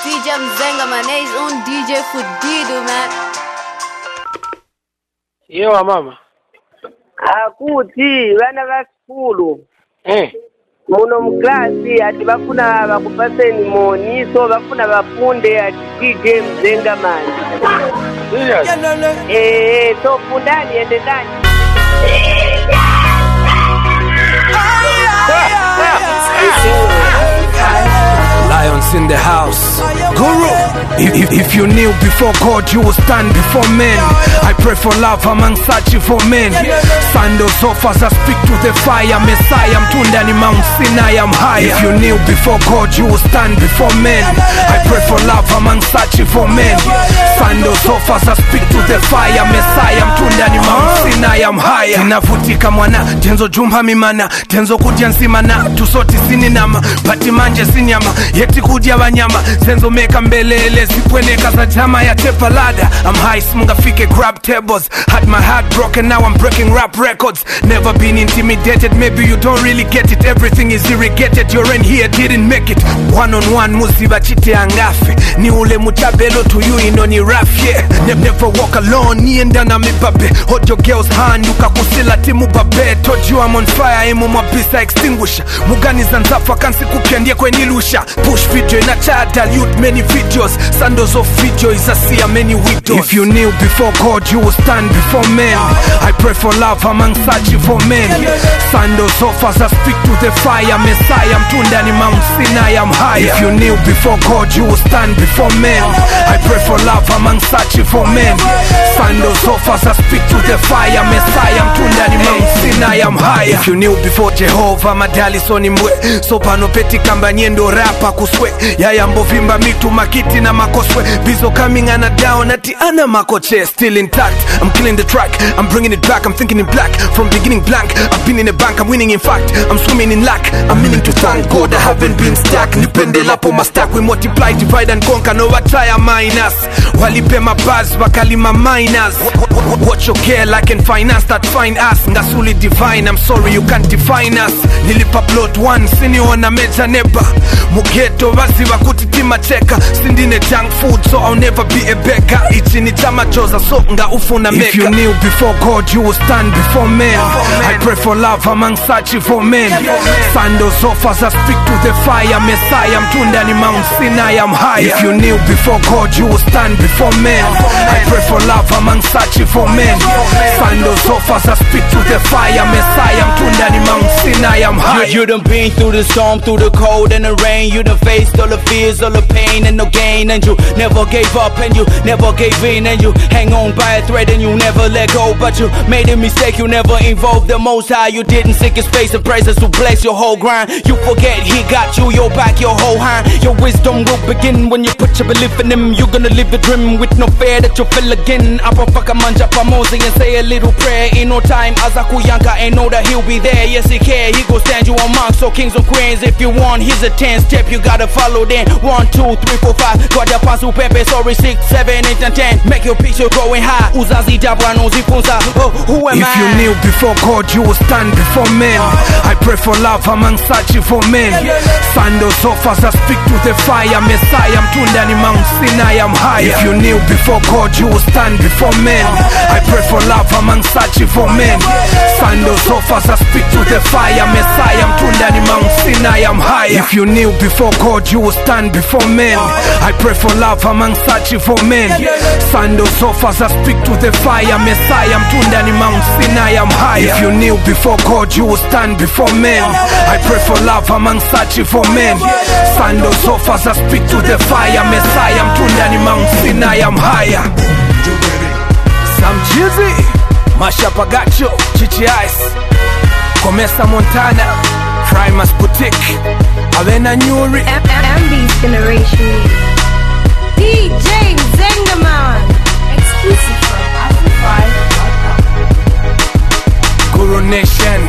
DJ Mzenga, man. He's on DJ Fudido, man. Yewa mama. Akuti bana ba school. Muno mklasi ati bafuna bakupaseni moni so bafuna bafunde ati DJ Mzenga man. So fundani ende ndani. Lions in the house. Guru, if you knew before God, you will stand before men. I pray for love among searching for men. Sandals off as I speak to the fire. Messiah, I'm Tundani Mount Sinai, I'm higher. If you knew before God, you will stand before men. I pray for love among searching for men. Sandals off as I speak to the fire. Messiah, I'm Tundani Mount Sinai, I'm higher. Inavutika mwana, tenzo jumha mimana, tenzo kudia nsimana, tusoti sini nama, pati manje sinyama, yeti kudia wanyama, senzo meka mbelele, zipweneka za jama ya tepalada. I'm high, smunga fike grab tables, had my heart broken, now I'm breaking rap records. Never been intimidated, maybe you don't really get it, everything is irrigated, you're in here, didn't make it. One on one, musiba chite angafe, ni ule mutabelo to you inoni rap, yeah. Never walk alone, ni endana mibabe, hold your girl's hand, ukakusila timu babe. Told you I'm on fire, imu mabisa extinguisher, mugani zanzafa kansi kupiandie kwenye lusha. Push video in a chat, dilute many videos, sandos of video is a see many widows. If you knew before God, you will stand before men. I pray for love among searching for men. Sandos off as I speak to the fire. Messiah, I'm Tundani Mount Sinai, I'm higher. If you knew before God, you will stand before men. I pray for love among searching for men. Sandos off as I speak to the fire. Messiah, I'm Tundani Mount Sinai, I'm higher. If you knew before Jehovah, madali soni mwe, so panopeti kamba nyendo rapa kuswe, yaya mbovimba mitu makiti na makoswe, bizo coming ana down ati ana makoche, still intact. I'm killing the track, I'm bringing it back, I'm thinking in black, from beginning blank. I've been in a bank, I'm winning in fact, I'm swimming in lack. I'm meaning to thank God I haven't been stuck. Nipende lapo my stack, we multiply, divide and conquer, no attire minus. Walipe my buzz, wakalima minus. Watch your girl, I can finance that fine ass. Ngasuli divine, I'm sorry you can't define us. Nilipa plot one, sini wana meja neba. Mugeto wazi wakutitima cheka, sindine junk food so I'll never be a beggar. Ichi ni chama choza so nga ufuna meka. If you knew before God, you will stand before men. I pray for love among searching for men. Sandos off as I speak to the fire. Messiah, I'm Tundani Mount Sinai, I'm higher. If you knew before God, you will stand before men. I pray for love among searching for men. Sandos off as I speak to the fire. Messiah, I'm Tundani Mount Sinai, I'm higher. You done been through the storm, through the cold and the rain. You done faced all the fears, all the pain and no gain. And you never gave up and you never gave in. And you hang on by a thread and you never let go. But you made a mistake, you never involved the Most High. You didn't seek His face and praises to bless your whole grind. You forget He got you, your back, your whole hand. Your wisdom will begin when you put your belief in Him. You're gonna live a dream with no fear that you'll feel again. Apafaka manja pamozi and say a little prayer. In no time, Azakuyanka and know that He'll be there. Yes He can, He gon' stand you amongst so kings and queens. If you want, He's a 10-step, you gotta follow then. 1, 2, 3, 4, 5. Got the pass to Pepe, sorry 6, 7, 8 and 10. Make your picture going high. Uzazi Jabrano Zipunza. Oh, who am I? If you knew before God, you will stand before men. I pray for love among searching for men. Sandos off as I speak to the fire. Messiah, I'm Tundani Mount Sinai, I'm higher. If you knew before God, you will stand before men. I pray for love among searching for men. Sandos off as I speak to the fire. Messiah, I'm Tundani Mount Sinai, I'm higher. If you knew before God, you will stand before men. I pray for love among searching for men. Sandos off as I speak to the fire. Messiah, I'm Tundani Mount Sinai, I'm higher. If you knew before God, you will stand before men. I pray for love among searching for men. Sandos off as I speak to the fire. Messiah, I'm Tundani Mount Sinai, I'm higher. Sam Jizzy, Masha Pagacho, Chichi Ice, Comesa Montana, Primus Boutique, Avena Newry, MB's Generation. DJ Zengaman, exclusive from Afro5. Guru Nation.